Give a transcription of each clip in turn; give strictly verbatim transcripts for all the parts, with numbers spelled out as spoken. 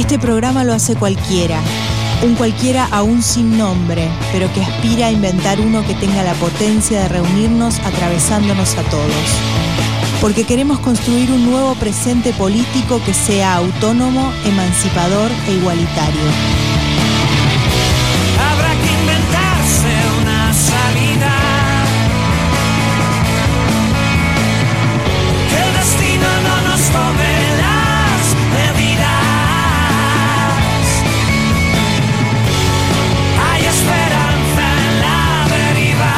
Este programa lo hace cualquiera, un cualquiera aún sin nombre, pero que aspira a inventar uno que tenga la potencia de reunirnos atravesándonos a todos. Porque queremos construir un nuevo presente político que sea autónomo, emancipador e igualitario. Habrá que inventarse una salida, que el destino no nos tome las medidas. Hay esperanza en la deriva.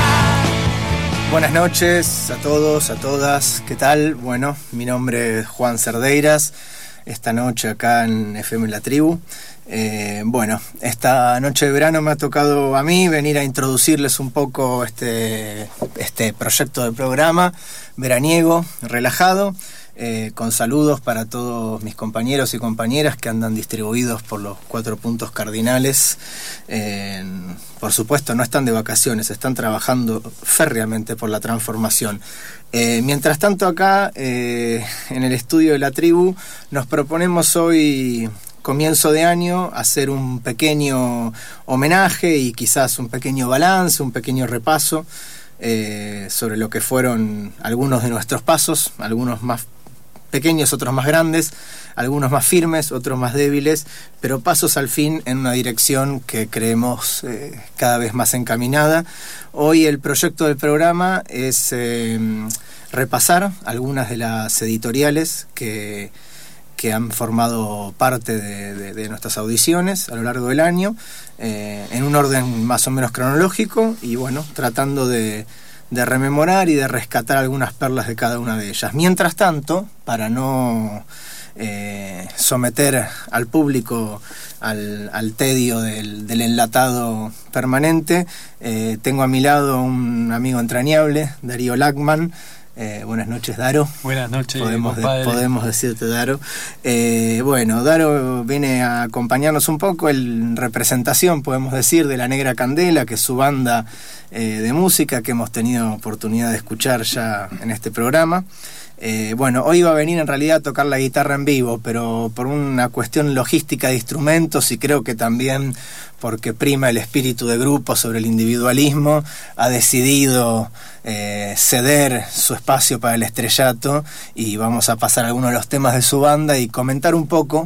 Buenas noches a todos, a todas, ¿qué tal? Bueno, mi nombre es Juan Cerdeiras, esta noche acá en F M La Tribu. Eh, bueno, esta noche de verano me ha tocado a mí venir a introducirles un poco este, este proyecto de programa veraniego, relajado, eh, con saludos para todos mis compañeros y compañeras que andan distribuidos por los cuatro puntos cardinales. Eh, por supuesto no están de vacaciones, están trabajando férreamente por la transformación. Eh, mientras tanto acá, eh, en el estudio de La Tribu, nos proponemos hoy, comienzo de año, hacer un pequeño homenaje y quizás un pequeño balance, un pequeño repaso eh, sobre lo que fueron algunos de nuestros pasos, algunos más pequeños, otros más grandes, algunos más firmes, otros más débiles, pero pasos al fin en una dirección que creemos eh, cada vez más encaminada. Hoy el proyecto del programa es eh, repasar algunas de las editoriales que, que han formado parte de, de, de nuestras audiciones a lo largo del año, eh, en un orden más o menos cronológico y bueno, tratando de de rememorar y de rescatar algunas perlas de cada una de ellas. Mientras tanto, para no eh, someter al público al, al tedio del, del enlatado permanente, eh, tengo a mi lado un amigo entrañable, Darío Lachman. Eh, buenas noches, Daro. Buenas noches, podemos, de, compadre. podemos decirte, Daro. Eh, bueno, Daro viene a acompañarnos un poco en representación, podemos decir, de La Negra Candela, que es su banda eh, de música que hemos tenido oportunidad de escuchar ya en este programa. Eh, bueno, hoy va a venir en realidad a tocar la guitarra en vivo, pero por una cuestión logística de instrumentos y creo que también porque prima el espíritu de grupo sobre el individualismo, ha decidido eh, ceder su espacio para el estrellato y vamos a pasar algunos de los temas de su banda y comentar un poco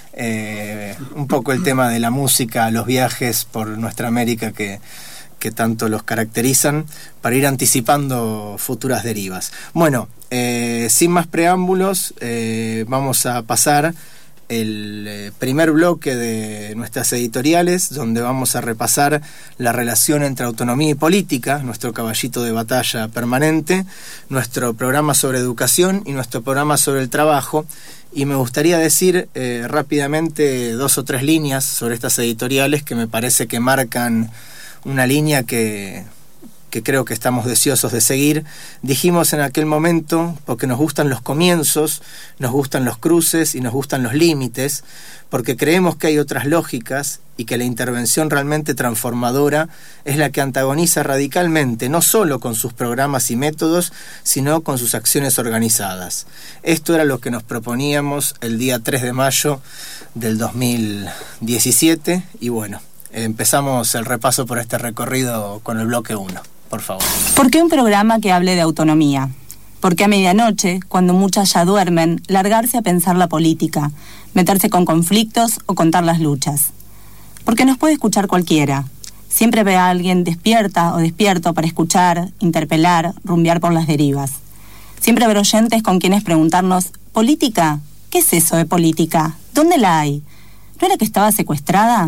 eh, un poco el tema de la música, los viajes por nuestra América que que tanto los caracterizan, para ir anticipando futuras derivas. Bueno, eh, sin más preámbulos, eh, vamos a pasar el eh, primer bloque de nuestras editoriales, donde vamos a repasar la relación entre autonomía y política, nuestro caballito de batalla permanente, nuestro programa sobre educación y nuestro programa sobre el trabajo. Y me gustaría decir eh, rápidamente dos o tres líneas sobre estas editoriales que me parece que marcan una línea que, que creo que estamos deseosos de seguir. Dijimos en aquel momento, porque nos gustan los comienzos, nos gustan los cruces y nos gustan los límites, porque creemos que hay otras lógicas y que la intervención realmente transformadora es la que antagoniza radicalmente, no solo con sus programas y métodos, sino con sus acciones organizadas. Esto era lo que nos proponíamos el día tres de mayo del dos mil diecisiete y bueno, empezamos el repaso por este recorrido con el bloque uno, por favor. ¿Por qué un programa que hable de autonomía? ¿Por qué a medianoche, cuando muchas ya duermen, largarse a pensar la política, meterse con conflictos o contar las luchas? Porque nos puede escuchar cualquiera. Siempre ve a alguien despierta o despierto para escuchar, interpelar, rumbear por las derivas. Siempre habrá oyentes con quienes preguntarnos, ¿política? ¿Qué es eso de política? ¿Dónde la hay? ¿No era que estaba secuestrada?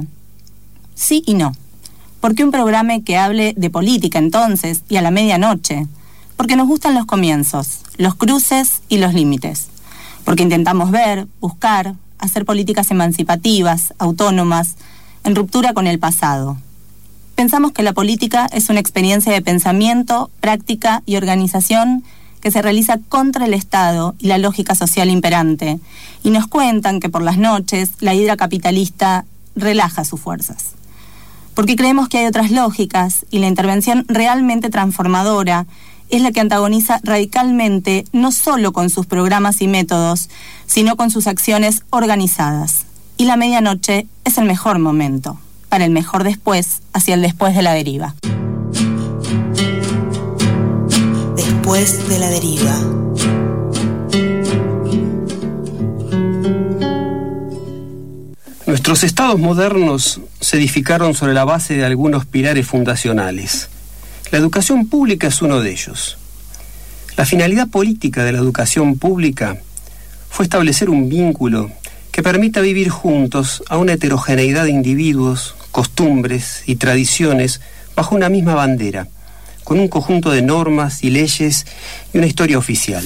Sí y no. ¿Por qué un programa que hable de política entonces y a la medianoche? Porque nos gustan los comienzos, los cruces y los límites. Porque intentamos ver, buscar, hacer políticas emancipativas, autónomas, en ruptura con el pasado. Pensamos que la política es una experiencia de pensamiento, práctica y organización que se realiza contra el Estado y la lógica social imperante. Y nos cuentan que por las noches la hidra capitalista relaja sus fuerzas. Porque creemos que hay otras lógicas y la intervención realmente transformadora es la que antagoniza radicalmente no solo con sus programas y métodos, sino con sus acciones organizadas. Y la medianoche es el mejor momento, para el mejor después, hacia el después de la deriva. Después de la deriva. Nuestros estados modernos se edificaron sobre la base de algunos pilares fundacionales. La educación pública es uno de ellos. La finalidad política de la educación pública fue establecer un vínculo que permita vivir juntos a una heterogeneidad de individuos, costumbres y tradiciones bajo una misma bandera, con un conjunto de normas y leyes y una historia oficial.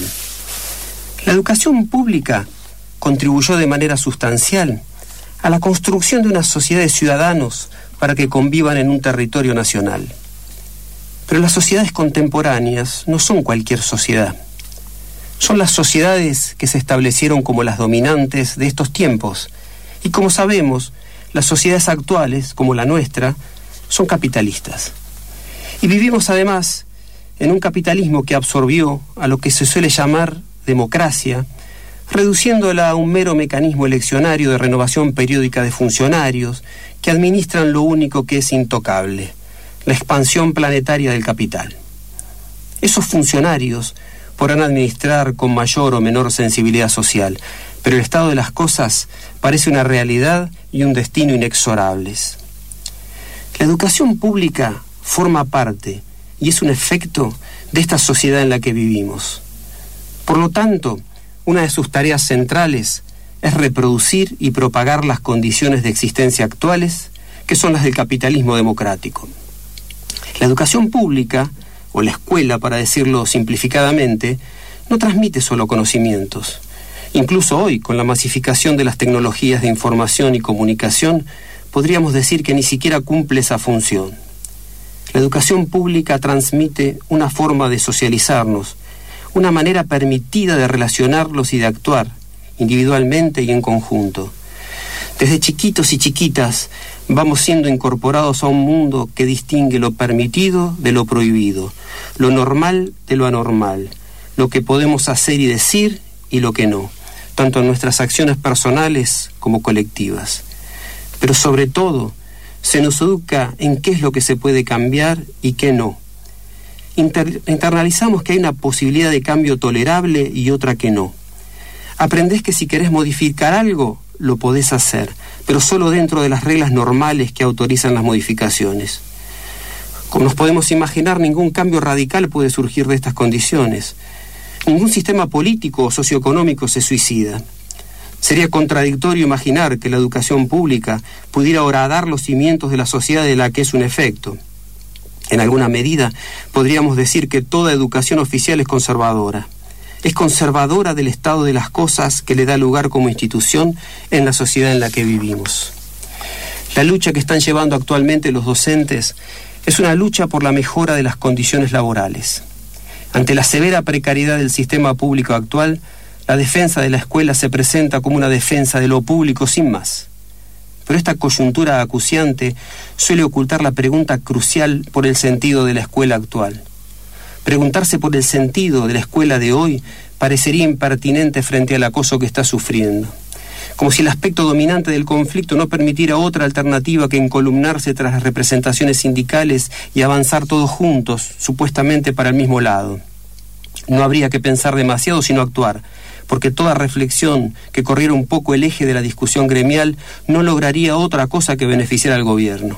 La educación pública contribuyó de manera sustancial a la construcción de una sociedad de ciudadanos para que convivan en un territorio nacional. Pero las sociedades contemporáneas no son cualquier sociedad. Son las sociedades que se establecieron como las dominantes de estos tiempos. Y como sabemos, las sociedades actuales, como la nuestra, son capitalistas. Y vivimos además en un capitalismo que absorbió a lo que se suele llamar democracia, reduciéndola a un mero mecanismo eleccionario de renovación periódica de funcionarios que administran lo único que es intocable, la expansión planetaria del capital. Esos funcionarios podrán administrar con mayor o menor sensibilidad social, pero el estado de las cosas parece una realidad y un destino inexorables. La educación pública forma parte y es un efecto de esta sociedad en la que vivimos. Por lo tanto, una de sus tareas centrales es reproducir y propagar las condiciones de existencia actuales, que son las del capitalismo democrático. La educación pública, o la escuela para decirlo simplificadamente, no transmite solo conocimientos. Incluso hoy, con la masificación de las tecnologías de información y comunicación, podríamos decir que ni siquiera cumple esa función. La educación pública transmite una forma de socializarnos, una manera permitida de relacionarlos y de actuar, individualmente y en conjunto. Desde chiquitos y chiquitas vamos siendo incorporados a un mundo que distingue lo permitido de lo prohibido, lo normal de lo anormal, lo que podemos hacer y decir y lo que no, tanto en nuestras acciones personales como colectivas. Pero sobre todo, se nos educa en qué es lo que se puede cambiar y qué no. Inter- internalizamos que hay una posibilidad de cambio tolerable y otra que no. Aprendés que si querés modificar algo, lo podés hacer, pero solo dentro de las reglas normales que autorizan las modificaciones. Como nos podemos imaginar, ningún cambio radical puede surgir de estas condiciones. Ningún sistema político o socioeconómico se suicida. Sería contradictorio imaginar que la educación pública pudiera horadar los cimientos de la sociedad de la que es un efecto. En alguna medida, podríamos decir que toda educación oficial es conservadora. Es conservadora del estado de las cosas que le da lugar como institución en la sociedad en la que vivimos. La lucha que están llevando actualmente los docentes es una lucha por la mejora de las condiciones laborales. Ante la severa precariedad del sistema público actual, la defensa de la escuela se presenta como una defensa de lo público sin más. Pero esta coyuntura acuciante suele ocultar la pregunta crucial por el sentido de la escuela actual. Preguntarse por el sentido de la escuela de hoy parecería impertinente frente al acoso que está sufriendo. Como si el aspecto dominante del conflicto no permitiera otra alternativa que encolumnarse tras las representaciones sindicales y avanzar todos juntos, supuestamente para el mismo lado. No habría que pensar demasiado sino actuar, porque toda reflexión que corriera un poco el eje de la discusión gremial no lograría otra cosa que beneficiar al gobierno.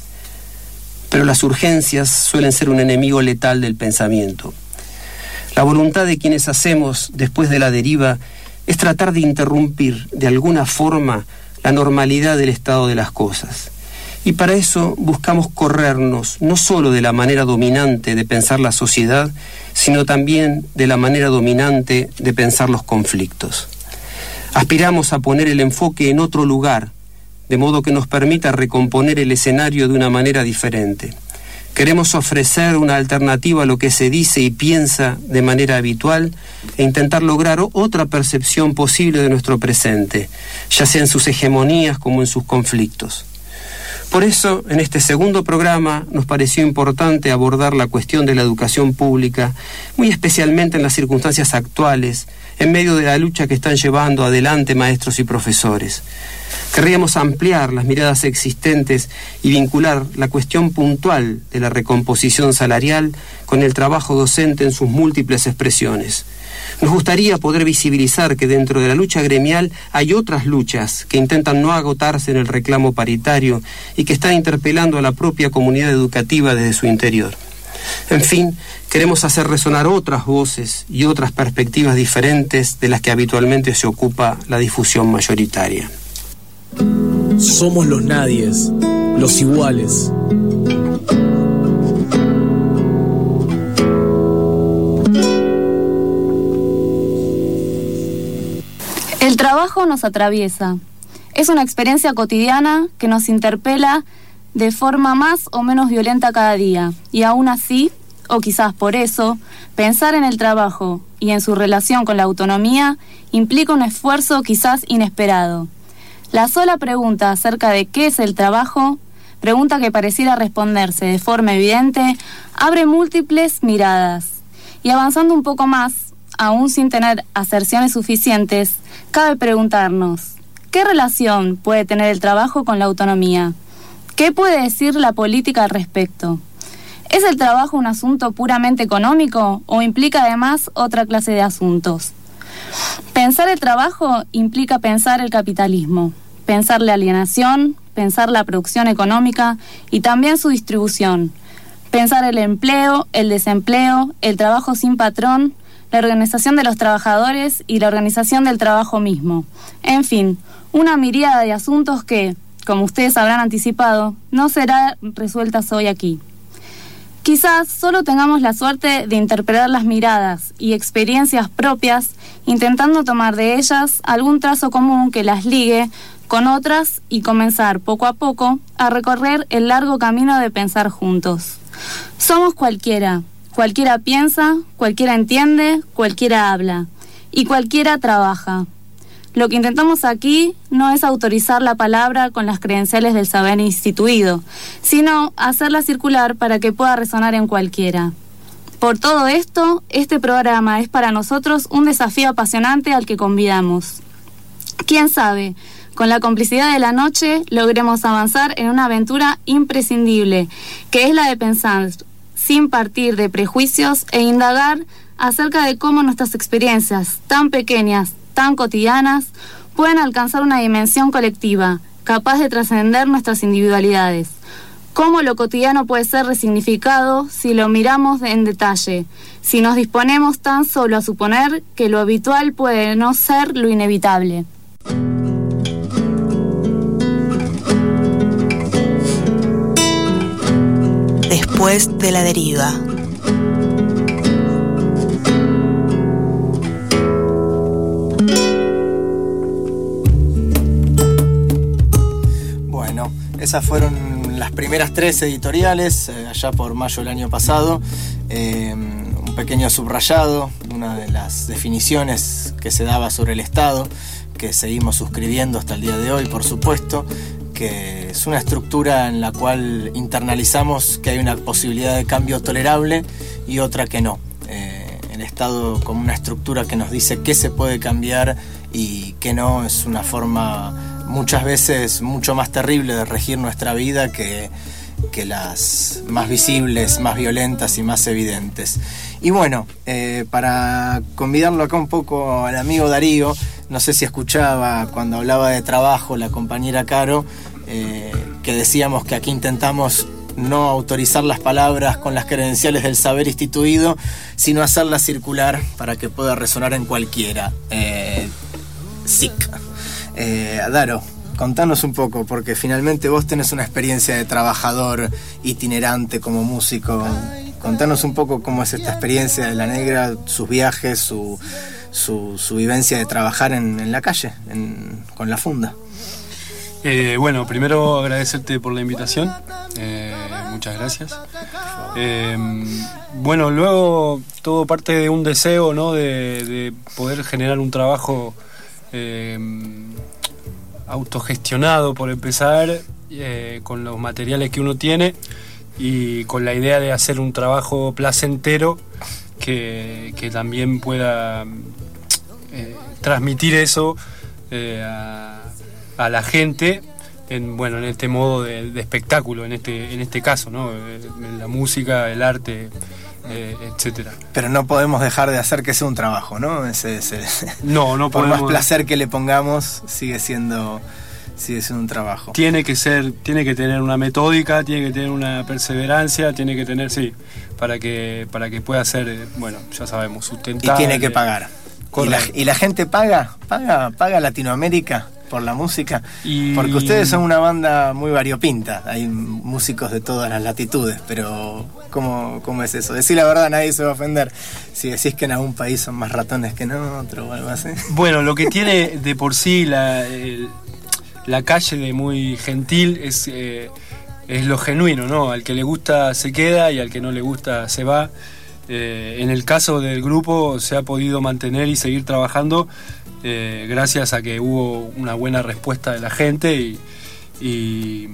Pero las urgencias suelen ser un enemigo letal del pensamiento. La voluntad de quienes hacemos después de la deriva es tratar de interrumpir de alguna forma la normalidad del estado de las cosas. Y para eso buscamos corrernos no solo de la manera dominante de pensar la sociedad, sino también de la manera dominante de pensar los conflictos. Aspiramos a poner el enfoque en otro lugar, de modo que nos permita recomponer el escenario de una manera diferente. Queremos ofrecer una alternativa a lo que se dice y piensa de manera habitual e intentar lograr otra percepción posible de nuestro presente, ya sea en sus hegemonías como en sus conflictos. Por eso, en este segundo programa, nos pareció importante abordar la cuestión de la educación pública, muy especialmente en las circunstancias actuales, en medio de la lucha que están llevando adelante maestros y profesores. Querríamos ampliar las miradas existentes y vincular la cuestión puntual de la recomposición salarial con el trabajo docente en sus múltiples expresiones. Nos gustaría poder visibilizar que dentro de la lucha gremial hay otras luchas que intentan no agotarse en el reclamo paritario y que están interpelando a la propia comunidad educativa desde su interior. En fin, queremos hacer resonar otras voces y otras perspectivas diferentes de las que habitualmente se ocupa la difusión mayoritaria. Somos los nadies, los iguales. El trabajo nos atraviesa. Es una experiencia cotidiana que nos interpela de forma más o menos violenta cada día. Y aún así, o quizás por eso, pensar en el trabajo y en su relación con la autonomía implica un esfuerzo quizás inesperado. La sola pregunta acerca de qué es el trabajo, pregunta que pareciera responderse de forma evidente, abre múltiples miradas. Y avanzando un poco más, aún sin tener aserciones suficientes, cabe preguntarnos, ¿qué relación puede tener el trabajo con la autonomía? ¿Qué puede decir la política al respecto? ¿Es el trabajo un asunto puramente económico o implica además otra clase de asuntos? Pensar el trabajo implica pensar el capitalismo, pensar la alienación, pensar la producción económica y también su distribución, pensar el empleo, el desempleo, el trabajo sin patrón, la organización de los trabajadores y la organización del trabajo mismo. En fin, una miríada de asuntos que, como ustedes habrán anticipado, no serán resueltas hoy aquí. Quizás solo tengamos la suerte de interpretar las miradas y experiencias propias, intentando tomar de ellas algún trazo común que las ligue con otras y comenzar poco a poco a recorrer el largo camino de pensar juntos. Somos cualquiera. Cualquiera piensa, cualquiera entiende, cualquiera habla y cualquiera trabaja. Lo que intentamos aquí no es autorizar la palabra con las credenciales del saber instituido, sino hacerla circular para que pueda resonar en cualquiera. Por todo esto, este programa es para nosotros un desafío apasionante al que convidamos. ¿Quién sabe? Con la complicidad de la noche logremos avanzar en una aventura imprescindible, que es la de pensar sin partir de prejuicios e indagar acerca de cómo nuestras experiencias tan pequeñas, tan cotidianas, pueden alcanzar una dimensión colectiva, capaz de trascender nuestras individualidades. Cómo lo cotidiano puede ser resignificado si lo miramos en detalle, si nos disponemos tan solo a suponer que lo habitual puede no ser lo inevitable. Después de la deriva. Bueno, esas fueron las primeras tres editoriales, eh, allá por mayo del año pasado. Eh, un pequeño subrayado, una de las definiciones que se daba sobre el Estado, que seguimos suscribiendo hasta el día de hoy, por supuesto, que es una estructura en la cual internalizamos que hay una posibilidad de cambio tolerable y otra que no. Eh, el Estado como una estructura que nos dice qué se puede cambiar y qué no, es una forma muchas veces mucho más terrible de regir nuestra vida que, que las más visibles, más violentas y más evidentes. Y bueno, eh, para convidarlo acá un poco al amigo Darío, no sé si escuchaba cuando hablaba de trabajo la compañera Caro, eh, que decíamos que aquí intentamos no autorizar las palabras con las credenciales del saber instituido, sino hacerlas circular para que pueda resonar en cualquiera. Eh, S I C. Eh, Daro, contanos un poco, porque finalmente vos tenés una experiencia de trabajador itinerante como músico. Contanos un poco cómo es esta experiencia de La Negra, sus viajes, su... Su, su vivencia de trabajar en, en la calle, en, con la funda. Eh, bueno, primero agradecerte por la invitación, eh, muchas gracias. Eh, bueno, luego todo parte de un deseo, ¿no? de, de poder generar un trabajo eh, autogestionado, por empezar, eh, con los materiales que uno tiene y con la idea de hacer un trabajo placentero que, que también pueda eh, transmitir eso eh, a, a la gente en, bueno, en este modo de, de espectáculo, en este, en este caso, ¿no? En la música, el arte, eh, etcétera. Pero no podemos dejar de hacer que sea un trabajo, ¿no? Ese, ese, no, no por podemos. más placer que le pongamos, sigue siendo, sigue siendo un trabajo. Tiene que ser, tiene que tener una metódica, tiene que tener una perseverancia, tiene que tener, sí, para que, para que pueda ser, bueno, ya sabemos, sustentable. Y tiene que pagar. ¿Y la, ¿Y la gente paga? ¿Paga, paga Latinoamérica por la música? Y... Porque ustedes son una banda muy variopinta, hay músicos de todas las latitudes, pero ¿cómo, cómo es eso? Decir la verdad, nadie se va a ofender si decís que en algún país son más ratones que en otro o algo así. Bueno, lo que tiene de por sí la, el, la calle de muy gentil es, eh, es lo genuino, ¿no? Al que le gusta se queda y al que no le gusta se va. Eh, en el caso del grupo se ha podido mantener y seguir trabajando eh, gracias a que hubo una buena respuesta de la gente y, y,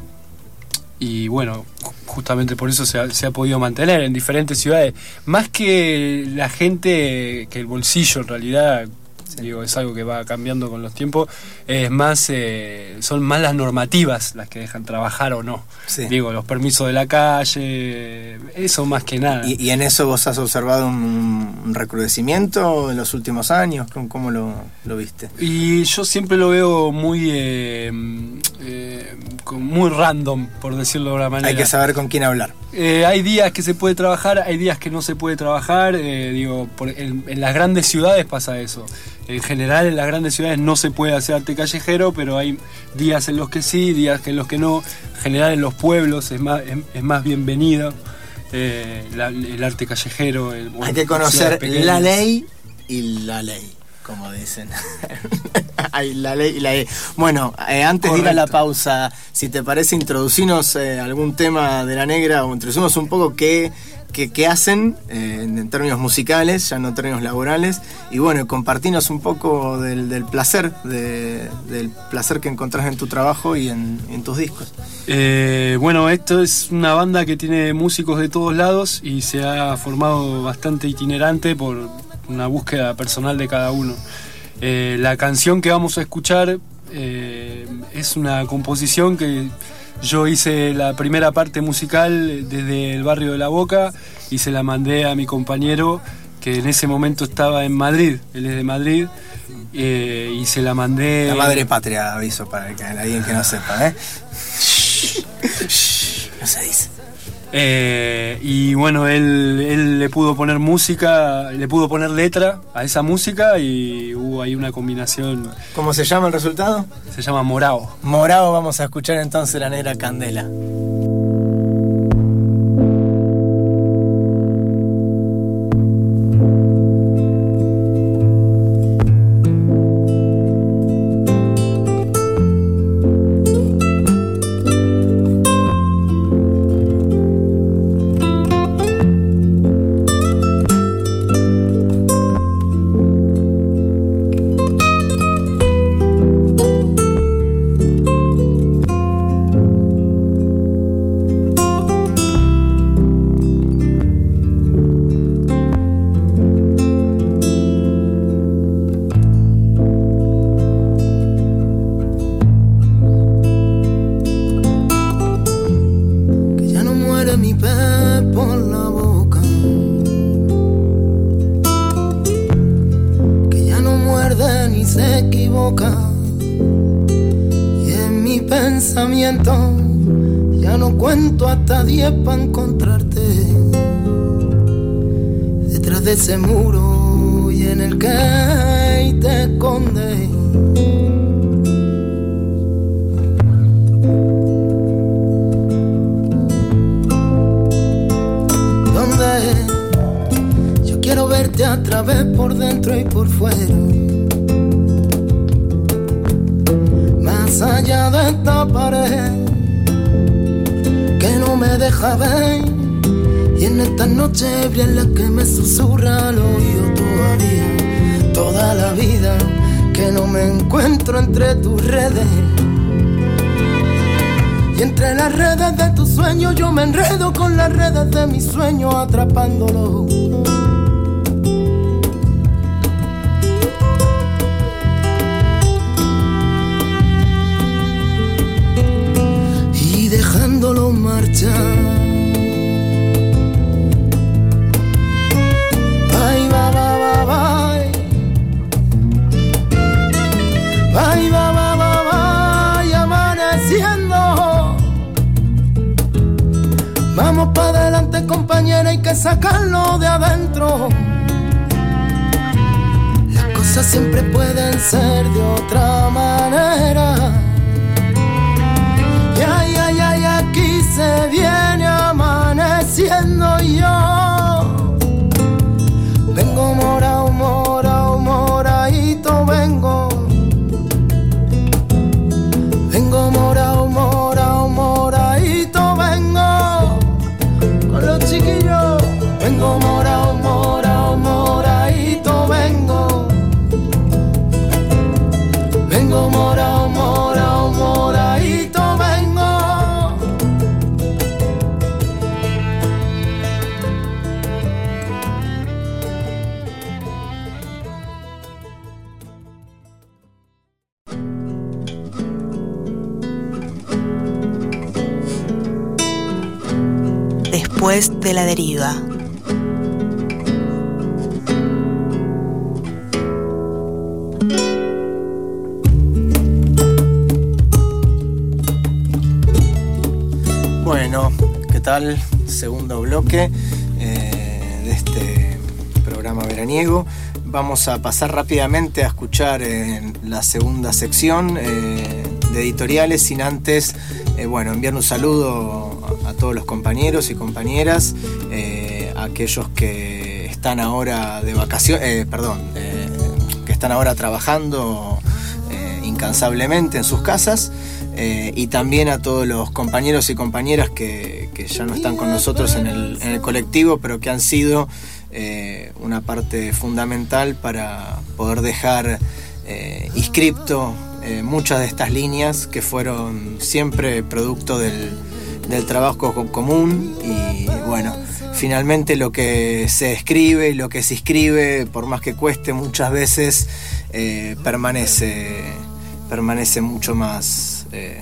y bueno, justamente por eso se ha, se ha podido mantener en diferentes ciudades. Más que la gente, que el bolsillo en realidad, sí, digo, es algo que va cambiando con los tiempos, es más, eh, son más las normativas las que dejan trabajar o no. Sí. Digo, los permisos de la calle, eso más que nada. ¿Y, y en eso vos has observado un, un recrudecimiento en los últimos años? ¿Cómo, cómo lo, lo viste? Y yo siempre lo veo muy, eh, eh, muy random, por decirlo de alguna manera. Hay que saber con quién hablar. Eh, hay días que se puede trabajar, hay días que no se puede trabajar. Eh, digo, por, en, en las grandes ciudades pasa eso. En general, en las grandes ciudades no se puede hacer arte callejero, pero hay días en los que sí, días en los que no. En general, en los pueblos es más, es, es más bienvenido eh, la, el arte callejero. El, hay que conocer la ley y la ley, como dicen. Hay la ley y la ley. Bueno, eh, antes Correcto. de ir a la pausa, si te parece, introducirnos eh, algún tema de La Negra, o introducirnos un poco qué, qué, qué hacen eh, en términos musicales, ya no en términos laborales, y bueno, compartirnos un poco del, del placer, de, del placer que encontrás en tu trabajo y en, en tus discos. Eh, bueno, esto es una banda que tiene músicos de todos lados y se ha formado bastante itinerante por una búsqueda personal de cada uno. Eh, la canción que vamos a escuchar eh, es una composición que yo hice la primera parte musical desde el barrio de La Boca y se la mandé a mi compañero que en ese momento estaba en Madrid, él es de Madrid, eh, y se la mandé... La madre patria, aviso para que alguien que no sepa, ¿eh? No se dice. Eh, y bueno, él, él le pudo poner música, le pudo poner letra a esa música y hubo ahí una combinación. ¿Cómo se llama el resultado? Se llama Morao. Morao, vamos a escuchar entonces La Negra Candela. Ya no cuento hasta diez para encontrarte detrás de ese muro y en el que te escondes. Donde yo quiero verte a través, por dentro y por fuera, más allá de esta pared que no me deja ver, y en esta noche ebria en la que me susurra al oído todavía, toda la vida que no me encuentro entre tus redes, y entre las redes de tus sueños yo me enredo con las redes de mis sueños atrapándolo. también hay que sacarlo de adentro. Las cosas siempre pueden ser de otra manera. Y ay, ay, ay, aquí se viene amaneciendo yo. Vengo morao, morao, moraito, vengo. Vengo morao, morao, moraito, vengo. Con los chiquillos. Vengo morao, morao, moraito, vengo. Vengo morao, morao, moraito, vengo. Después de la deriva. Bueno, ¿qué tal? Segundo bloque eh, de este programa veraniego. Vamos a pasar rápidamente a escuchar eh, la segunda sección eh, de editoriales, sin antes eh, bueno, enviar un saludo a, a todos los compañeros y compañeras, eh, a aquellos que están ahora de vacaciones, eh, perdón, eh, que están ahora trabajando eh, incansablemente en sus casas. Eh, y también a todos los compañeros y compañeras que, que ya no están con nosotros en el, en el colectivo, pero que han sido eh, una parte fundamental para poder dejar eh, inscripto eh, muchas de estas líneas que fueron siempre producto del, del trabajo común. Y bueno, finalmente lo que se escribe y lo que se escribe, por más que cueste, muchas veces eh, permanece, permanece mucho más Eh,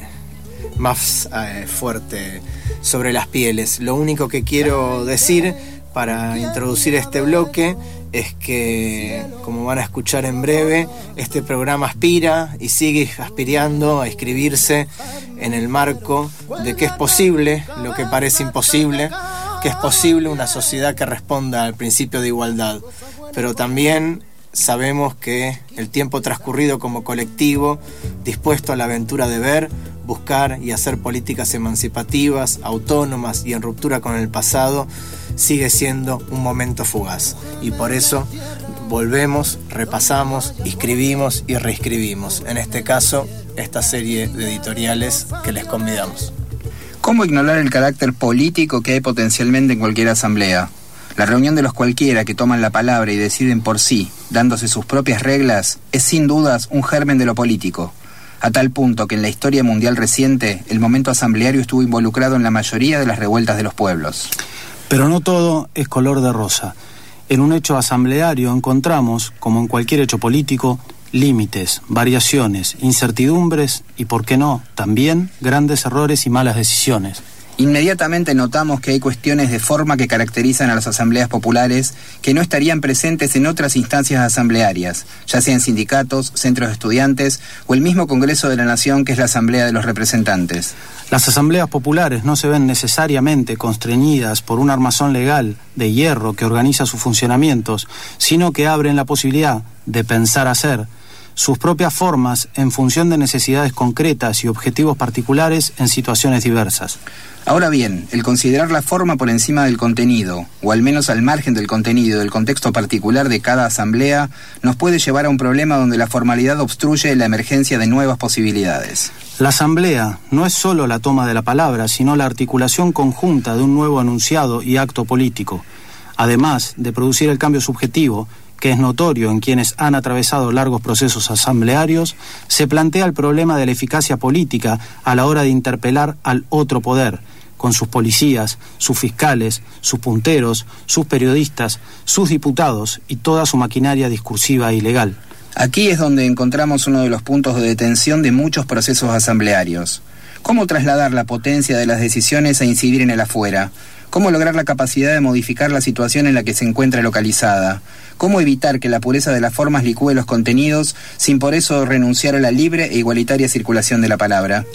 más eh, fuerte sobre las pieles. Lo único que quiero decir para introducir este bloque es que, como van a escuchar en breve, este programa aspira y sigue aspirando a inscribirse en el marco de que es posible lo que parece imposible, que es posible una sociedad que responda al principio de igualdad, pero también sabemos que el tiempo transcurrido como colectivo, dispuesto a la aventura de ver, buscar y hacer políticas emancipativas, autónomas y en ruptura con el pasado, sigue siendo un momento fugaz. Y por eso volvemos, repasamos, escribimos y reescribimos. En este caso, esta serie de editoriales que les convidamos. ¿Cómo ignorar el carácter político que hay potencialmente en cualquier asamblea? La reunión de los cualquiera que toman la palabra y deciden por sí, dándose sus propias reglas, es sin dudas un germen de lo político, a tal punto que en la historia mundial reciente el momento asambleario estuvo involucrado en la mayoría de las revueltas de los pueblos. Pero no todo es color de rosa. En un hecho asambleario encontramos, como en cualquier hecho político, límites, variaciones, incertidumbres y, por qué no, también grandes errores y malas decisiones. Inmediatamente notamos que hay cuestiones de forma que caracterizan a las asambleas populares que no estarían presentes en otras instancias asamblearias, ya sean sindicatos, centros de estudiantes o el mismo Congreso de la Nación, que es la Asamblea de los Representantes. Las asambleas populares no se ven necesariamente constreñidas por un armazón legal de hierro que organiza sus funcionamientos, sino que abren la posibilidad de pensar hacer sus propias formas en función de necesidades concretas y objetivos particulares en situaciones diversas. Ahora bien, el considerar la forma por encima del contenido, o al menos al margen del contenido del contexto particular de cada asamblea, nos puede llevar a un problema donde la formalidad obstruye la emergencia de nuevas posibilidades. La asamblea no es solo la toma de la palabra, sino la articulación conjunta de un nuevo enunciado y acto político. Además de producir el cambio subjetivo, que es notorio en quienes han atravesado largos procesos asamblearios, se plantea el problema de la eficacia política a la hora de interpelar al otro poder, con sus policías, sus fiscales, sus punteros, sus periodistas, sus diputados y toda su maquinaria discursiva y legal. Aquí es donde encontramos uno de los puntos de detención de muchos procesos asamblearios. ¿Cómo trasladar la potencia de las decisiones a incidir en el afuera? ¿Cómo lograr la capacidad de modificar la situación en la que se encuentra localizada? ¿Cómo evitar que la pureza de las formas licúe los contenidos sin por eso renunciar a la libre e igualitaria circulación de la palabra?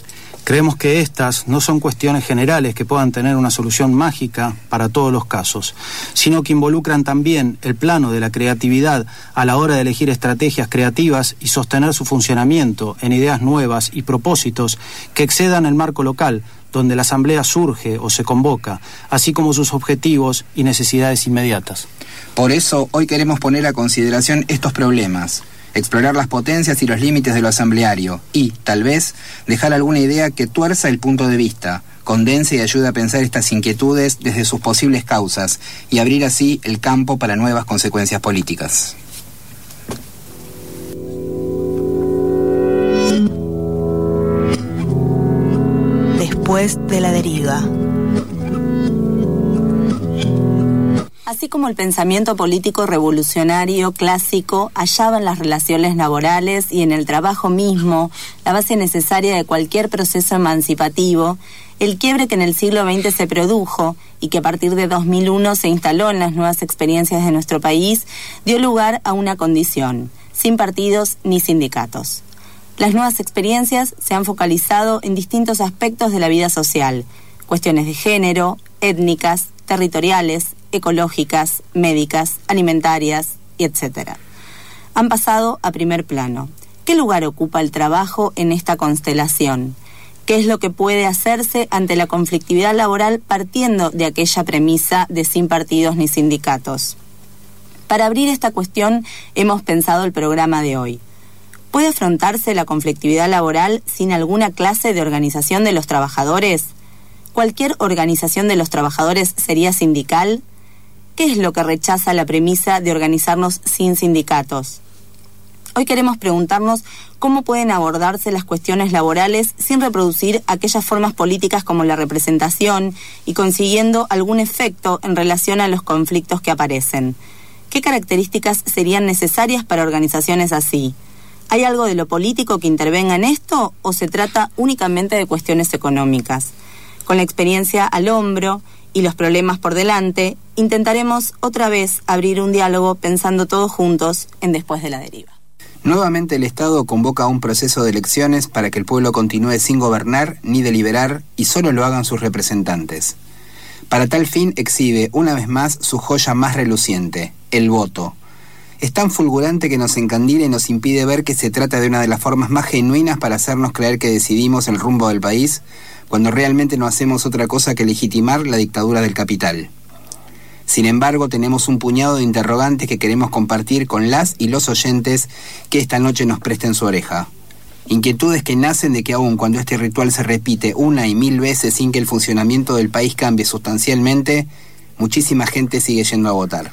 Creemos que estas no son cuestiones generales que puedan tener una solución mágica para todos los casos, sino que involucran también el plano de la creatividad a la hora de elegir estrategias creativas y sostener su funcionamiento en ideas nuevas y propósitos que excedan el marco local, donde la asamblea surge o se convoca, así como sus objetivos y necesidades inmediatas. Por eso, hoy queremos poner a consideración estos problemas, explorar las potencias y los límites de lo asambleario y, tal vez, dejar alguna idea que tuerza el punto de vista, condense y ayude a pensar estas inquietudes desde sus posibles causas y abrir así el campo para nuevas consecuencias políticas. Después de la deriva. Así como el pensamiento político revolucionario clásico hallaba en las relaciones laborales y en el trabajo mismo la base necesaria de cualquier proceso emancipativo, el quiebre que en el siglo veinte se produjo y que a partir de dos mil uno se instaló en las nuevas experiencias de nuestro país dio lugar a una condición, sin partidos ni sindicatos. Las nuevas experiencias se han focalizado en distintos aspectos de la vida social, cuestiones de género, étnicas, territoriales, ecológicas, médicas, alimentarias, y etcétera. Han pasado a primer plano. ¿Qué lugar ocupa el trabajo en esta constelación? ¿Qué es lo que puede hacerse ante la conflictividad laboral partiendo de aquella premisa de sin partidos ni sindicatos? Para abrir esta cuestión hemos pensado el programa de hoy. ¿Puede afrontarse la conflictividad laboral sin alguna clase de organización de los trabajadores? ¿Cualquier organización de los trabajadores sería sindical? ¿Qué es lo que rechaza la premisa de organizarnos sin sindicatos? Hoy queremos preguntarnos cómo pueden abordarse las cuestiones laborales sin reproducir aquellas formas políticas como la representación y consiguiendo algún efecto en relación a los conflictos que aparecen. ¿Qué características serían necesarias para organizaciones así? ¿Hay algo de lo político que intervenga en esto o se trata únicamente de cuestiones económicas? Con la experiencia al hombro y los problemas por delante, intentaremos otra vez abrir un diálogo pensando todos juntos en Después de la deriva. Nuevamente el Estado convoca a un proceso de elecciones para que el pueblo continúe sin gobernar ni deliberar y solo lo hagan sus representantes. Para tal fin exhibe una vez más su joya más reluciente, el voto. Es tan fulgurante que nos encandila y nos impide ver que se trata de una de las formas más genuinas para hacernos creer que decidimos el rumbo del país, cuando realmente no hacemos otra cosa que legitimar la dictadura del capital. Sin embargo, tenemos un puñado de interrogantes que queremos compartir con las y los oyentes que esta noche nos presten su oreja. Inquietudes que nacen de que aun cuando este ritual se repite una y mil veces sin que el funcionamiento del país cambie sustancialmente, muchísima gente sigue yendo a votar.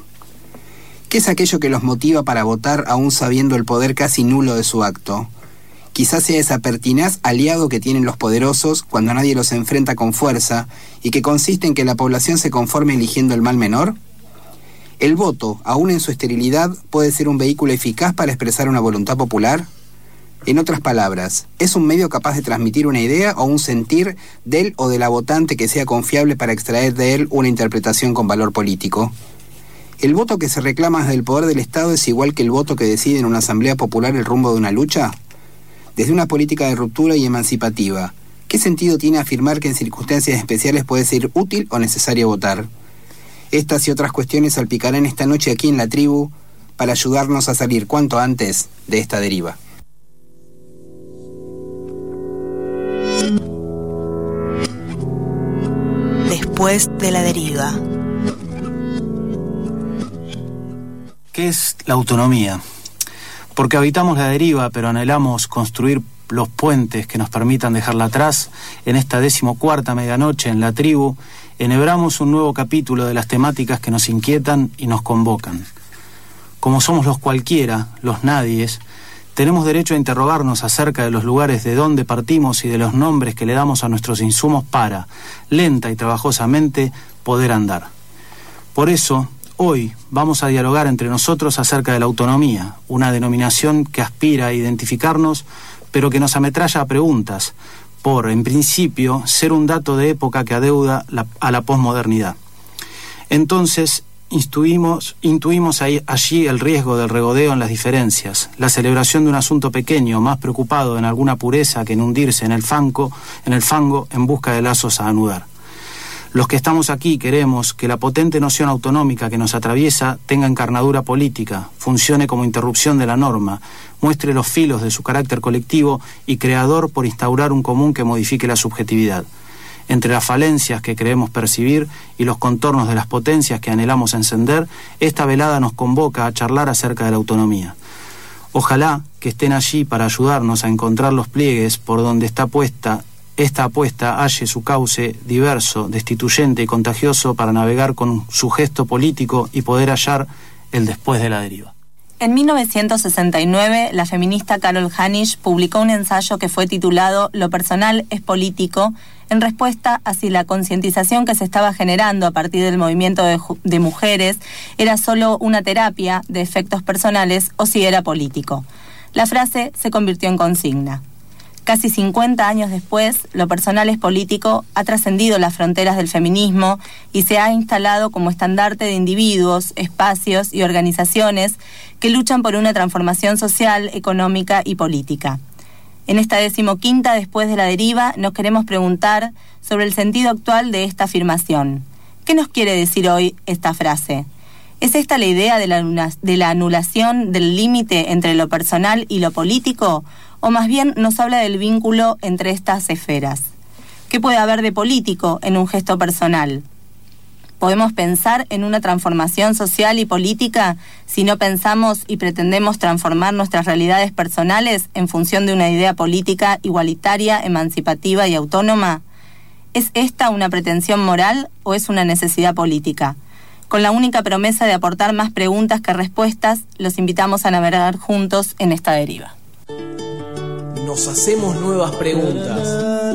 ¿Qué es aquello que los motiva para votar aún sabiendo el poder casi nulo de su acto? Quizás sea esa pertinaz aliado que tienen los poderosos cuando nadie los enfrenta con fuerza y que consiste en que la población se conforme eligiendo el mal menor. ¿El voto, aún en su esterilidad, puede ser un vehículo eficaz para expresar una voluntad popular? En otras palabras, ¿es un medio capaz de transmitir una idea o un sentir del o de la votante que sea confiable para extraer de él una interpretación con valor político? ¿El voto que se reclama desde el poder del Estado es igual que el voto que decide en una asamblea popular el rumbo de una lucha? Desde una política de ruptura y emancipativa, ¿qué sentido tiene afirmar que en circunstancias especiales puede ser útil o necesario votar? Estas y otras cuestiones salpicarán esta noche aquí en La Tribu para ayudarnos a salir cuanto antes de esta deriva. Después de la deriva. ¿Qué es la autonomía? Porque habitamos la deriva, pero anhelamos construir los puentes que nos permitan dejarla atrás. En esta decimocuarta medianoche en La Tribu, enhebramos un nuevo capítulo de las temáticas que nos inquietan y nos convocan. Como somos los cualquiera, los nadies, tenemos derecho a interrogarnos acerca de los lugares de donde partimos y de los nombres que le damos a nuestros insumos para, lenta y trabajosamente, poder andar. Por eso, hoy vamos a dialogar entre nosotros acerca de la autonomía, una denominación que aspira a identificarnos, pero que nos ametralla a preguntas, por, en principio, ser un dato de época que adeuda la, a la posmodernidad. Entonces, Intuimos, intuimos ahí, allí el riesgo del regodeo en las diferencias, la celebración de un asunto pequeño, más preocupado en alguna pureza que en hundirse en el fango, en el fango en busca de lazos a anudar. Los que estamos aquí queremos que la potente noción autonómica que nos atraviesa tenga encarnadura política, funcione como interrupción de la norma, muestre los filos de su carácter colectivo y creador por instaurar un común que modifique la subjetividad. Entre las falencias que creemos percibir y los contornos de las potencias que anhelamos encender, esta velada nos convoca a charlar acerca de la autonomía. Ojalá que estén allí para ayudarnos a encontrar los pliegues por donde está puesta, esta apuesta halle su cauce diverso, destituyente y contagioso para navegar con su gesto político y poder hallar el después de la deriva. En mil novecientos sesenta y nueve, la feminista Carol Hanisch publicó un ensayo que fue titulado «Lo personal es político», en respuesta a si la concientización que se estaba generando a partir del movimiento de, de mujeres era solo una terapia de efectos personales o si era político. La frase se convirtió en consigna. Casi cincuenta años después, lo personal es político ha trascendido las fronteras del feminismo y se ha instalado como estandarte de individuos, espacios y organizaciones que luchan por una transformación social, económica y política. En esta decimoquinta después de la deriva nos queremos preguntar sobre el sentido actual de esta afirmación. ¿Qué nos quiere decir hoy esta frase? ¿Es esta la idea de la, de la anulación del límite entre lo personal y lo político? ¿O más bien nos habla del vínculo entre estas esferas? ¿Qué puede haber de político en un gesto personal? ¿Podemos pensar en una transformación social y política si no pensamos y pretendemos transformar nuestras realidades personales en función de una idea política igualitaria, emancipativa y autónoma? ¿Es esta una pretensión moral o es una necesidad política? Con la única promesa de aportar más preguntas que respuestas, los invitamos a navegar juntos en esta deriva. Nos hacemos nuevas preguntas.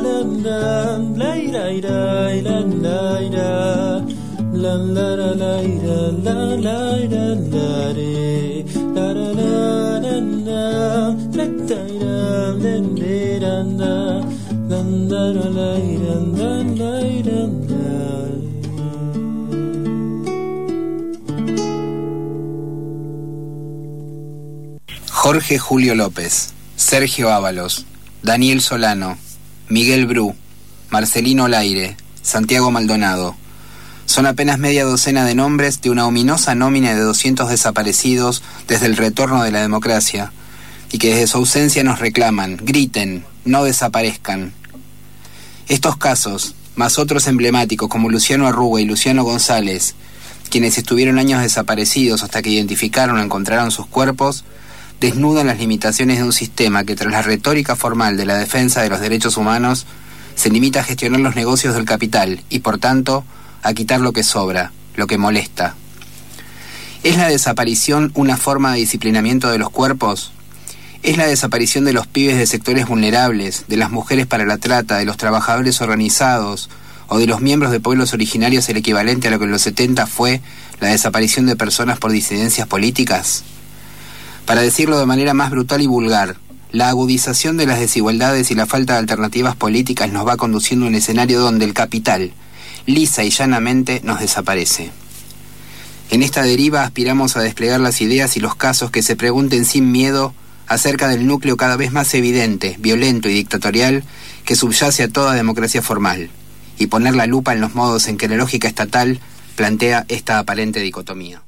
Jorge Julio López, Sergio Ábalos, Daniel Solano, Miguel Bru, Marcelino Laire, Santiago Maldonado. Son apenas media docena de nombres de una ominosa nómina de doscientos desaparecidos desde el retorno de la democracia, y que desde su ausencia nos reclaman, griten, no desaparezcan. Estos casos, más otros emblemáticos como Luciano Arruga y Luciano González, quienes estuvieron años desaparecidos hasta que identificaron o encontraron sus cuerpos, desnudan las limitaciones de un sistema que, tras la retórica formal de la defensa de los derechos humanos, se limita a gestionar los negocios del capital y, por tanto, a quitar lo que sobra, lo que molesta. ¿Es la desaparición una forma de disciplinamiento de los cuerpos? ¿Es la desaparición de los pibes de sectores vulnerables, de las mujeres para la trata, de los trabajadores organizados o de los miembros de pueblos originarios el equivalente a lo que en los setenta fue la desaparición de personas por disidencias políticas? Para decirlo de manera más brutal y vulgar, la agudización de las desigualdades y la falta de alternativas políticas nos va conduciendo a un escenario donde el capital, lisa y llanamente, nos desaparece. En esta deriva aspiramos a desplegar las ideas y los casos que se pregunten sin miedo acerca del núcleo cada vez más evidente, violento y dictatorial que subyace a toda democracia formal, y poner la lupa en los modos en que la lógica estatal plantea esta aparente dicotomía.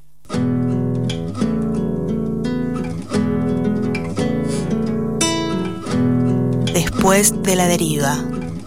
Después de la deriva.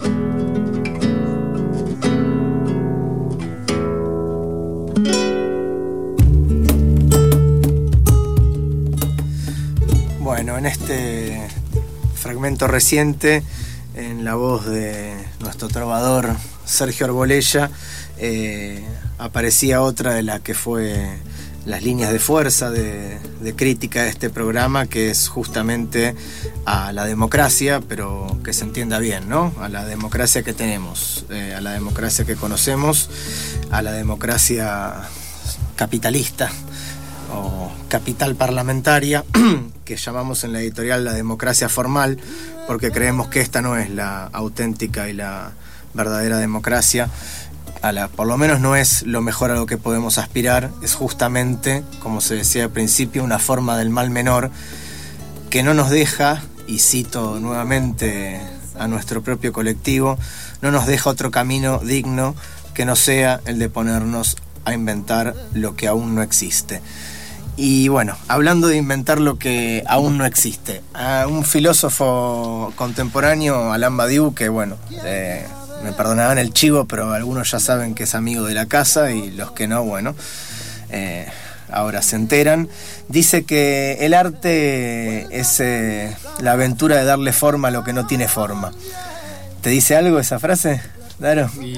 Bueno, en este fragmento reciente, en la voz de nuestro trovador Sergio Arbolella, eh, aparecía otra de las que fue las líneas de fuerza de, de crítica de este programa, que es justamente a la democracia, pero que se entienda bien, ¿no? A la democracia que tenemos, eh, a la democracia que conocemos, a la democracia capitalista o capital parlamentaria, que llamamos en la editorial la democracia formal, porque creemos que esta no es la auténtica y la verdadera democracia, a la, por lo menos no es lo mejor a lo que podemos aspirar, es justamente, como se decía al principio, una forma del mal menor que no nos deja, y cito nuevamente a nuestro propio colectivo, no nos deja otro camino digno que no sea el de ponernos a inventar lo que aún no existe. Y bueno, hablando de inventar lo que aún no existe, a un filósofo contemporáneo, Alain Badiou, que bueno, eh, me perdonarán el chivo, pero algunos ya saben que es amigo de la casa y los que no, bueno, eh, ahora se enteran, dice que el arte es eh, la aventura de darle forma a lo que no tiene forma. ¿Te dice algo esa frase, Daro? Y...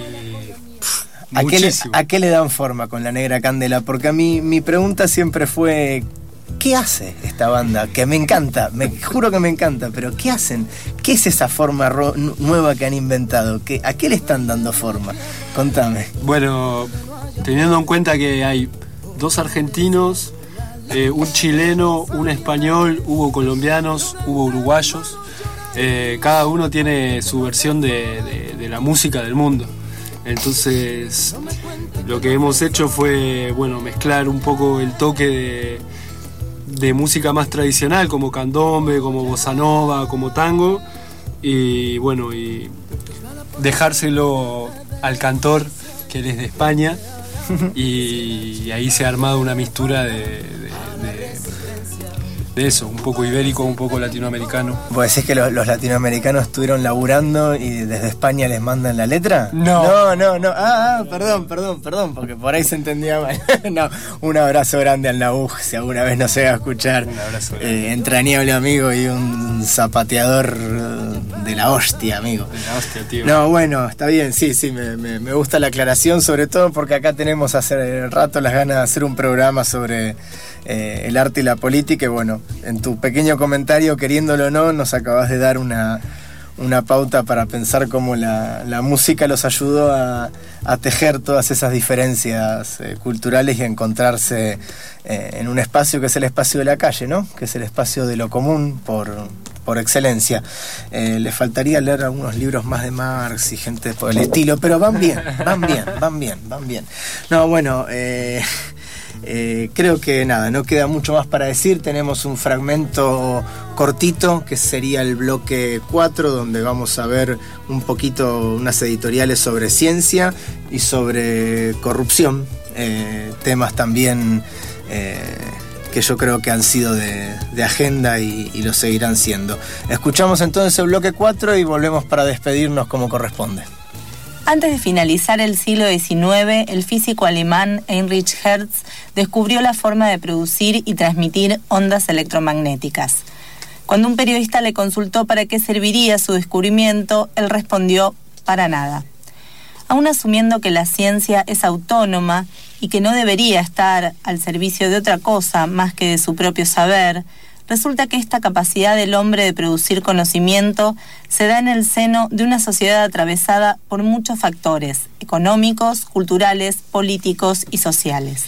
¿A qué, le, ¿A qué le dan forma con La Negra Candela? Porque a mí mi pregunta siempre fue, ¿qué hace esta banda? Que me encanta, me juro que me encanta, pero ¿qué hacen? ¿Qué es esa forma ro- nueva que han inventado? ¿Qué, ¿A qué le están dando forma? Contame. Bueno, teniendo en cuenta que hay dos argentinos, eh, un chileno, un español, hubo colombianos, hubo uruguayos, eh, cada uno tiene su versión de, de, de la música del mundo. Entonces lo que hemos hecho fue, bueno, mezclar un poco el toque de, de música más tradicional, como candombe, como bossa nova, como tango, y bueno, y dejárselo al cantor, que él es de España, y ahí se ha armado una mixtura de, de, de, de eso, un poco ibérico, un poco latinoamericano. ¿Vos decís que los, los latinoamericanos estuvieron laburando y desde España les mandan la letra? No. No, no, no. Ah, ah, perdón, perdón, perdón, porque por ahí se entendía mal. No, un abrazo grande al Nabuj, si alguna vez nos llega a escuchar. Un abrazo grande. Eh, entrañable amigo y un zapateador de la hostia, amigo. De la hostia, tío. No, bueno, está bien, sí, sí, me, me, me gusta la aclaración, sobre todo porque acá tenemos hace rato las ganas de hacer un programa sobre eh, el arte y la política, y bueno, en tu pequeño comentario, queriéndolo o no, nos acabas de dar una, una pauta para pensar cómo la, la música los ayudó a, a tejer todas esas diferencias eh, culturales y a encontrarse eh, en un espacio que es el espacio de la calle, ¿no? Que es el espacio de lo común por, por excelencia. Eh, le faltaría leer algunos libros más de Marx y gente por el estilo, pero van bien, van bien, van bien, van bien. No, bueno, eh... Eh, creo que nada, no queda mucho más para decir. Tenemos un fragmento cortito que sería el bloque cuatro, donde vamos a ver un poquito unas editoriales sobre ciencia y sobre corrupción, eh, temas también eh, que yo creo que han sido de, de agenda y, y lo seguirán siendo. Escuchamos entonces el bloque cuatro y volvemos para despedirnos como corresponde. Antes de finalizar el siglo diecinueve, el físico alemán Heinrich Hertz descubrió la forma de producir y transmitir ondas electromagnéticas. Cuando un periodista le consultó para qué serviría su descubrimiento, él respondió: para nada. Aún asumiendo que la ciencia es autónoma y que no debería estar al servicio de otra cosa más que de su propio saber, resulta que esta capacidad del hombre de producir conocimiento se da en el seno de una sociedad atravesada por muchos factores económicos, culturales, políticos y sociales.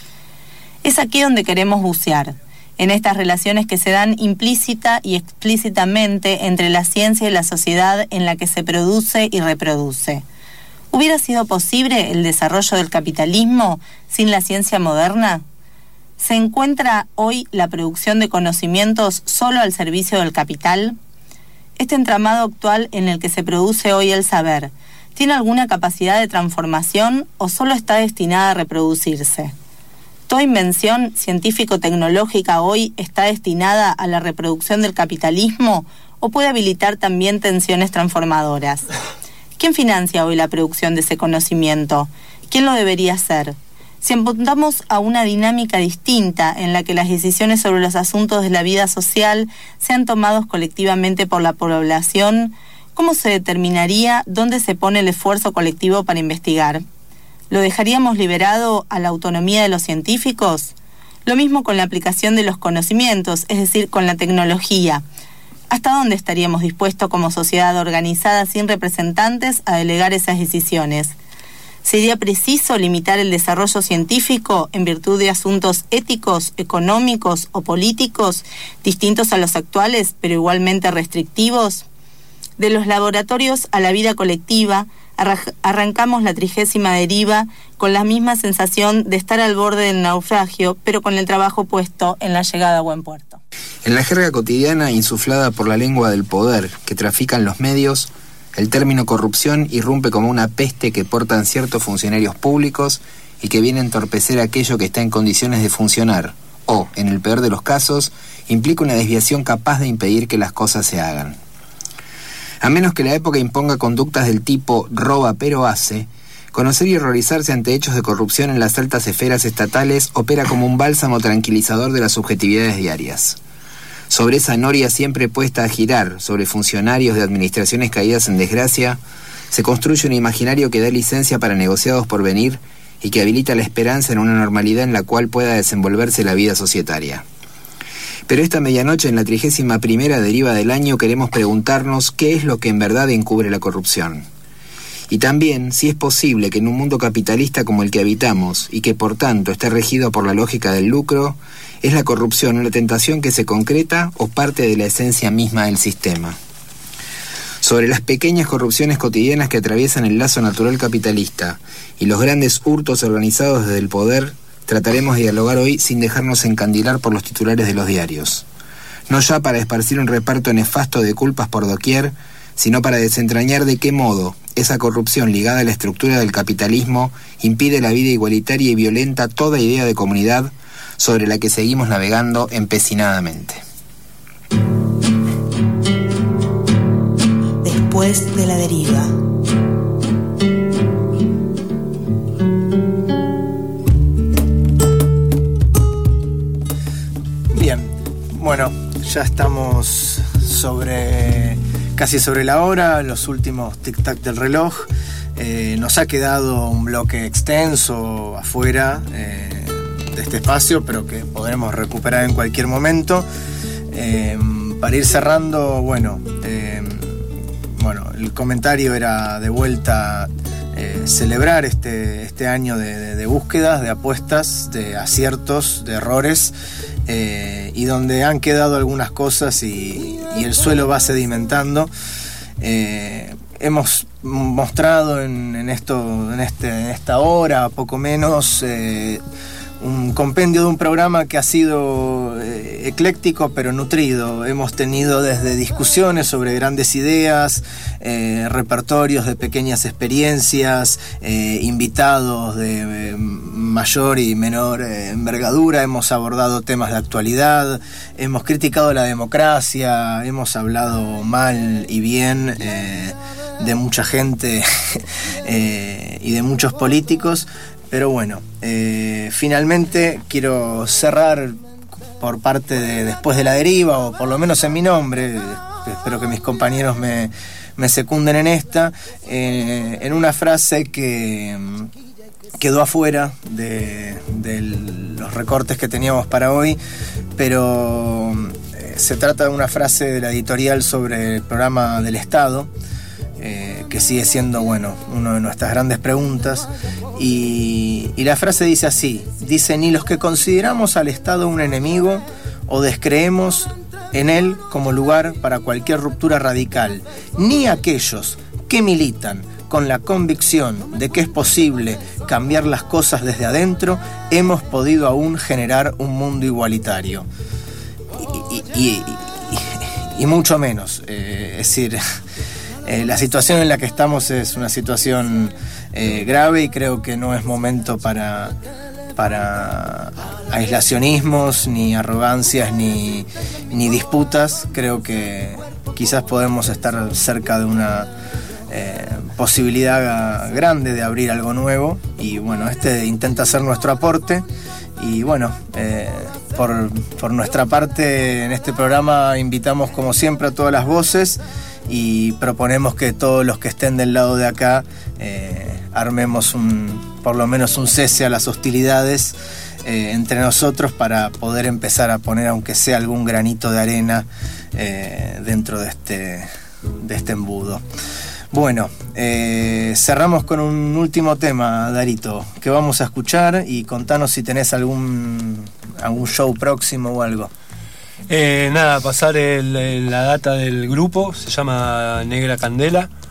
Es aquí donde queremos bucear, en estas relaciones que se dan implícita y explícitamente entre la ciencia y la sociedad en la que se produce y reproduce. ¿Hubiera sido posible el desarrollo del capitalismo sin la ciencia moderna? ¿Se encuentra hoy la producción de conocimientos solo al servicio del capital? Este entramado actual en el que se produce hoy el saber, ¿tiene alguna capacidad de transformación o solo está destinada a reproducirse? ¿Toda invención científico-tecnológica hoy está destinada a la reproducción del capitalismo o puede habilitar también tensiones transformadoras? ¿Quién financia hoy la producción de ese conocimiento? ¿Quién lo debería hacer? Si apuntamos a una dinámica distinta en la que las decisiones sobre los asuntos de la vida social sean tomados colectivamente por la población, ¿cómo se determinaría dónde se pone el esfuerzo colectivo para investigar? ¿Lo dejaríamos liberado a la autonomía de los científicos? Lo mismo con la aplicación de los conocimientos, es decir, con la tecnología. ¿Hasta dónde estaríamos dispuestos como sociedad organizada sin representantes a delegar esas decisiones? ¿Sería preciso limitar el desarrollo científico en virtud de asuntos éticos, económicos o políticos distintos a los actuales, pero igualmente restrictivos? De los laboratorios a la vida colectiva, Arra- arrancamos la trigésima deriva con la misma sensación de estar al borde del naufragio, pero con el trabajo puesto en la llegada a buen puerto. En la jerga cotidiana insuflada por la lengua del poder que trafican los medios, el término corrupción irrumpe como una peste que portan ciertos funcionarios públicos y que viene a entorpecer aquello que está en condiciones de funcionar, o, en el peor de los casos, implica una desviación capaz de impedir que las cosas se hagan. A menos que la época imponga conductas del tipo roba pero hace, conocer y horrorizarse ante hechos de corrupción en las altas esferas estatales opera como un bálsamo tranquilizador de las subjetividades diarias. Sobre esa noria siempre puesta a girar sobre funcionarios de administraciones caídas en desgracia, se construye un imaginario que da licencia para negociados por venir y que habilita la esperanza en una normalidad en la cual pueda desenvolverse la vida societaria. Pero esta medianoche, en la trigésima primera deriva del año, queremos preguntarnos qué es lo que en verdad encubre la corrupción. Y también, si es posible que en un mundo capitalista como el que habitamos, y que por tanto esté regido por la lógica del lucro, ¿es la corrupción una tentación que se concreta o parte de la esencia misma del sistema? Sobre las pequeñas corrupciones cotidianas que atraviesan el lazo natural capitalista y los grandes hurtos organizados desde el poder, trataremos de dialogar hoy sin dejarnos encandilar por los titulares de los diarios. No ya para esparcir un reparto nefasto de culpas por doquier, sino para desentrañar de qué modo esa corrupción ligada a la estructura del capitalismo impide la vida igualitaria y violenta toda idea de comunidad sobre la que seguimos navegando empecinadamente. Después de la deriva. Bien, bueno, ya estamos sobre casi sobre la hora, los últimos tic-tac del reloj. Eh, nos ha quedado un bloque extenso afuera eh, de este espacio, pero que podremos recuperar en cualquier momento. Eh, para ir cerrando, bueno, eh, bueno, el comentario era de vuelta eh, celebrar este, este año de, de, de búsquedas, de apuestas, de aciertos, de errores, eh, y donde han quedado algunas cosas y, y el suelo va sedimentando. Eh, hemos mostrado en, en, esto, en, este, en esta hora, poco menos, eh, un compendio de un programa que ha sido eh, ecléctico pero nutrido. Hemos tenido desde discusiones sobre grandes ideas, eh, repertorios de pequeñas experiencias, eh, invitados de eh, mayor y menor eh, envergadura. Hemos abordado temas de actualidad, hemos criticado la democracia, hemos hablado mal y bien eh, de mucha gente eh, y de muchos políticos. Pero bueno, eh, finalmente quiero cerrar por parte de Después de la Deriva, o por lo menos en mi nombre, espero que mis compañeros me, me secunden en esta, eh, en una frase que quedó afuera de, de los recortes que teníamos para hoy, pero eh, se trata de una frase de la editorial sobre el programa del Estado, Eh, que sigue siendo, bueno, una de nuestras grandes preguntas, y, y la frase dice así, dice: ni los que consideramos al Estado un enemigo o descreemos en él como lugar para cualquier ruptura radical, ni aquellos que militan con la convicción de que es posible cambiar las cosas desde adentro, hemos podido aún generar un mundo igualitario. Y, y, y, y, y mucho menos, eh, es decir... Eh, la situación en la que estamos es una situación eh, grave, y creo que no es momento para, para aislacionismos, ni arrogancias, ni, ni disputas. Creo que quizás podemos estar cerca de una eh, posibilidad grande de abrir algo nuevo, y bueno, este intenta ser nuestro aporte. Y bueno, eh, por, por nuestra parte en este programa invitamos como siempre a todas las voces, y proponemos que todos los que estén del lado de acá eh, armemos un, por lo menos un cese a las hostilidades eh, entre nosotros, para poder empezar a poner aunque sea algún granito de arena eh, dentro de este, de este embudo. Bueno, eh, cerramos con un último tema, Darito, que vamos a escuchar, y contanos si tenés algún, algún show próximo o algo. Eh, nada, pasar el, el, la data del grupo, se llama Negra Candela.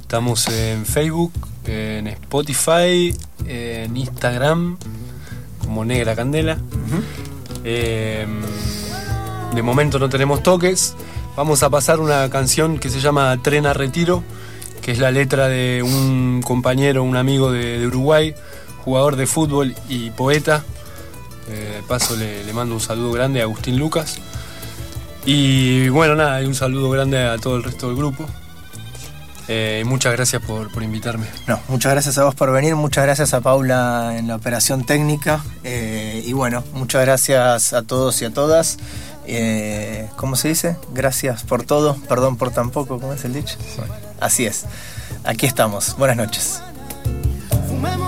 Estamos en Facebook, en Spotify, en Instagram, como Negra Candela. Uh-huh. eh, de momento no tenemos toques. Vamos a pasar una canción que se llama Tren a Retiro, que es la letra de un compañero, un amigo de, de Uruguay, jugador de fútbol y poeta. Eh, de paso le, le mando un saludo grande a Agustín Lucas. Y bueno, nada, y un saludo grande a todo el resto del grupo. Eh, muchas gracias por, por invitarme. No, muchas gracias a vos por venir, muchas gracias a Paula en la operación técnica. Eh, y bueno, muchas gracias a todos y a todas. Eh, ¿Cómo se dice? Gracias por todo, perdón por tan poco, ¿cómo es el dicho? Así es. Aquí estamos. Buenas noches. Fumemos.